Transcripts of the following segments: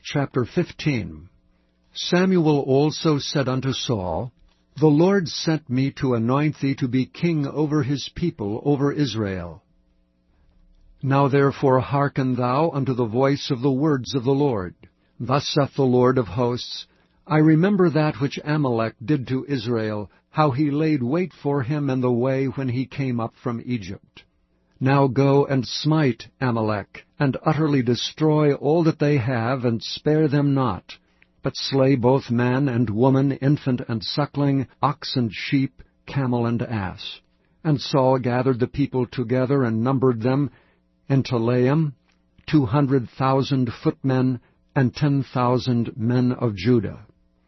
Chapter 15. Samuel also said unto Saul, The Lord sent me to anoint thee to be king over his people, over Israel. Now therefore hearken thou unto the voice of the words of the Lord. Thus saith the Lord of hosts, I remember that which Amalek did to Israel, how he laid wait for him in the way when he came up from Egypt. Now go and smite Amalek, and utterly destroy all that they have, and spare them not, but slay both man and woman, infant and suckling, ox and sheep, camel and ass. And Saul gathered the people together, and numbered them in Telaim, 200,000 footmen, and 10,000 men of Judah.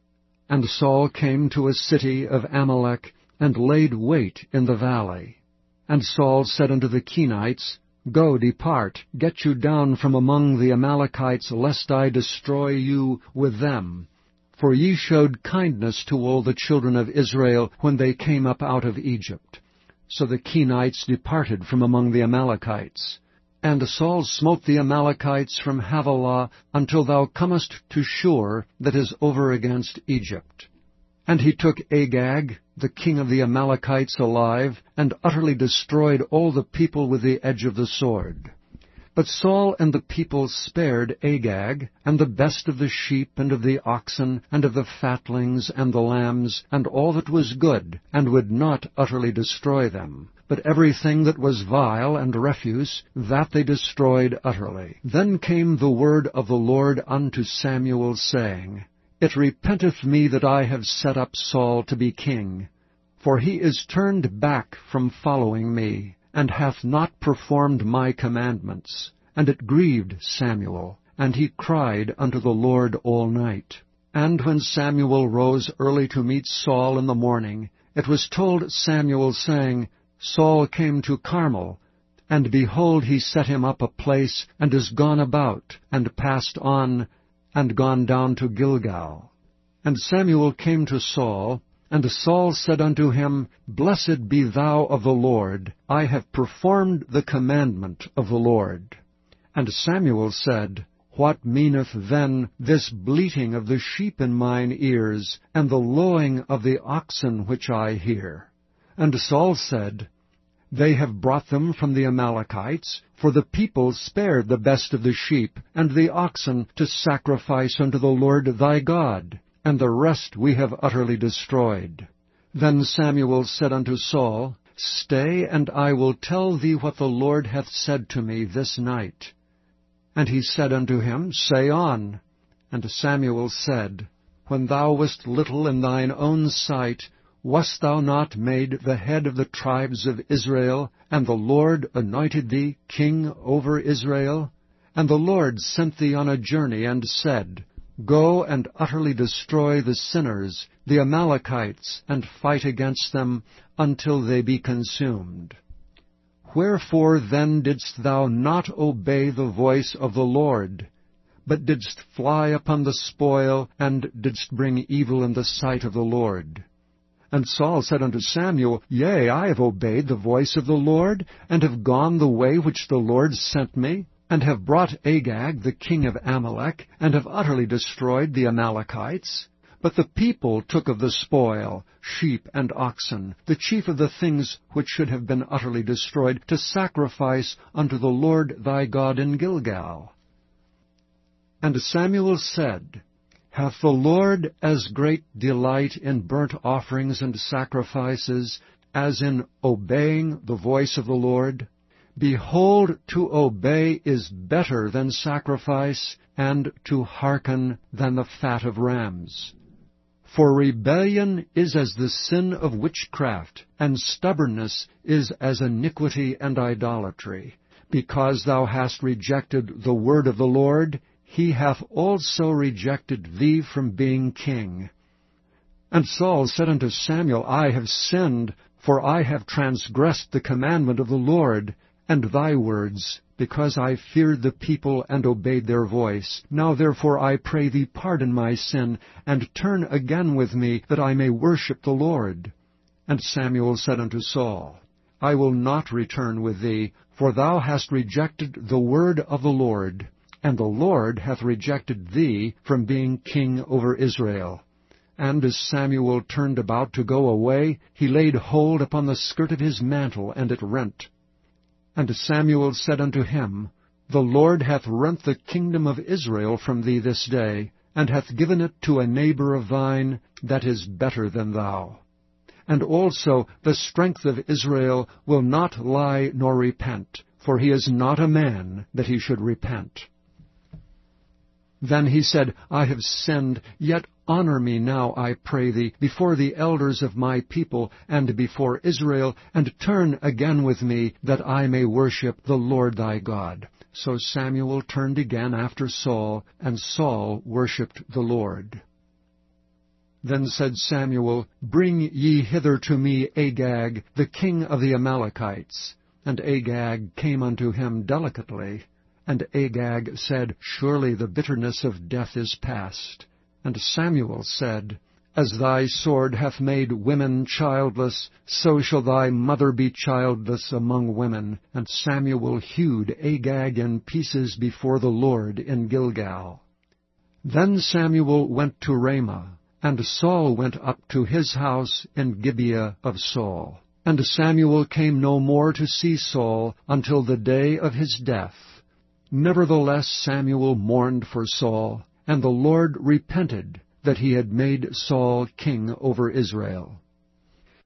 And Saul came to a city of Amalek, and laid wait in the valley. And Saul said unto the Kenites, Go, depart, get you down from among the Amalekites, lest I destroy you with them. For ye showed kindness to all the children of Israel when they came up out of Egypt. So the Kenites departed from among the Amalekites. And Saul smote the Amalekites from Havilah until thou comest to Shur, that is over against Egypt. And he took Agag, the king of the Amalekites, alive, and utterly destroyed all the people with the edge of the sword. But Saul and the people spared Agag, and the best of the sheep, and of the oxen, and of the fatlings, and the lambs, and all that was good, and would not utterly destroy them. But everything that was vile and refuse, that they destroyed utterly. Then came the word of the Lord unto Samuel, saying, It repenteth me that I have set up Saul to be king, for he is turned back from following me, and hath not performed my commandments. And it grieved Samuel, and he cried unto the Lord all night. And when Samuel rose early to meet Saul in the morning, it was told Samuel, saying, Saul came to Carmel, and behold, he set him up a place, and is gone about, and passed on, and gone down to Gilgal. And Samuel came to Saul, and Saul said unto him, Blessed be thou of the Lord, I have performed the commandment of the Lord. And Samuel said, What meaneth then this bleating of the sheep in mine ears, and the lowing of the oxen which I hear? And Saul said, They have brought them from the Amalekites, for the people spared the best of the sheep and the oxen to sacrifice unto the Lord thy God, and the rest we have utterly destroyed. Then Samuel said unto Saul, Stay, and I will tell thee what the Lord hath said to me this night. And he said unto him, Say on. And Samuel said, When thou wast little in thine own sight, wast thou not made the head of the tribes of Israel, and the Lord anointed thee king over Israel? And the Lord sent thee on a journey, and said, Go and utterly destroy the sinners, the Amalekites, and fight against them until they be consumed. Wherefore then didst thou not obey the voice of the Lord, but didst fly upon the spoil, and didst bring evil in the sight of the Lord? And Saul said unto Samuel, Yea, I have obeyed the voice of the Lord, and have gone the way which the Lord sent me, and have brought Agag, the king of Amalek, and have utterly destroyed the Amalekites. But the people took of the spoil, sheep and oxen, the chief of the things which should have been utterly destroyed, to sacrifice unto the Lord thy God in Gilgal. And Samuel said, Hath the Lord as great delight in burnt offerings and sacrifices as in obeying the voice of the Lord? Behold, to obey is better than sacrifice, and to hearken than the fat of rams. For rebellion is as the sin of witchcraft, and stubbornness is as iniquity and idolatry. Because thou hast rejected the word of the Lord, he hath also rejected thee from being king. And Saul said unto Samuel, I have sinned, for I have transgressed the commandment of the Lord, and thy words, because I feared the people and obeyed their voice. Now therefore I pray thee pardon my sin, and turn again with me, that I may worship the Lord. And Samuel said unto Saul, I will not return with thee, for thou hast rejected the word of the Lord. and the Lord hath rejected thee from being king over Israel. And as Samuel turned about to go away, he laid hold upon the skirt of his mantle, and it rent. And Samuel said unto him, The Lord hath rent the kingdom of Israel from thee this day, and hath given it to a neighbor of thine that is better than thou. And also the strength of Israel will not lie nor repent, for he is not a man that he should repent. Then he said, I have sinned, yet honor me now, I pray thee, before the elders of my people, and before Israel, and turn again with me, that I may worship the Lord thy God. So Samuel turned again after Saul, and Saul worshipped the Lord. Then said Samuel, Bring ye hither to me Agag, the king of the Amalekites. And Agag came unto him delicately. And Agag said, Surely the bitterness of death is past. And Samuel said, As thy sword hath made women childless, so shall thy mother be childless among women. And Samuel hewed Agag in pieces before the Lord in Gilgal. Then Samuel went to Ramah, and Saul went up to his house in Gibeah of Saul. And Samuel came no more to see Saul until the day of his death. Nevertheless Samuel mourned for Saul, and the Lord repented that he had made Saul king over Israel.